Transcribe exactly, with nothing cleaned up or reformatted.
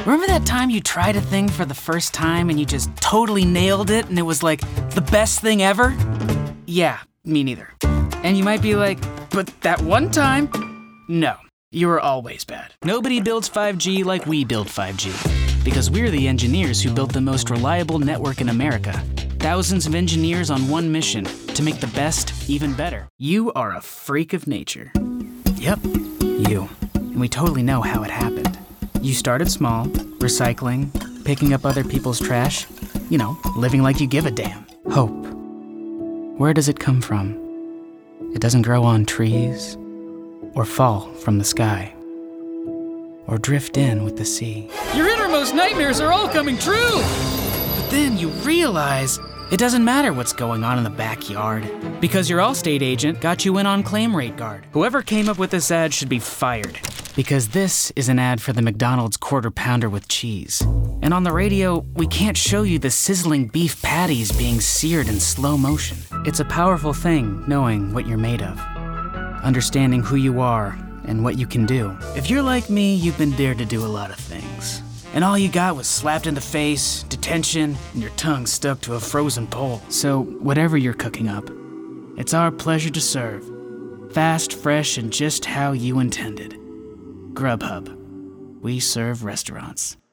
Remember that time you tried a thing for the first time and you just totally nailed it and it was like the best thing ever? Yeah, me neither. And you might be like, but that one time? No, you were always bad. Nobody builds five G like we build five G. Because we're the engineers who built the most reliable network in America. Thousands of engineers on one mission to make the best even better. You are a freak of nature. Yep, you. And we totally know how it happened. You started small, recycling, picking up other people's trash, you know, living like you give a damn. Hope. Where does it come from? It doesn't grow on trees, or fall from the sky, or drift in with the sea. Your innermost nightmares are all coming true! But then you realize it doesn't matter what's going on in the backyard, because your Allstate agent got you in on Claim Rate Guard. Whoever came up with this ad should be fired. Because this is an ad for the McDonald's Quarter Pounder with cheese. And on the radio, we can't show you the sizzling beef patties being seared in slow motion. It's a powerful thing knowing what you're made of. Understanding who you are and what you can do. If you're like me, you've been dared to do a lot of things. And all you got was slapped in the face, detention, and your tongue stuck to a frozen pole. So whatever you're cooking up, it's our pleasure to serve. Fast, fresh, and just how you intended. Grubhub. We serve restaurants.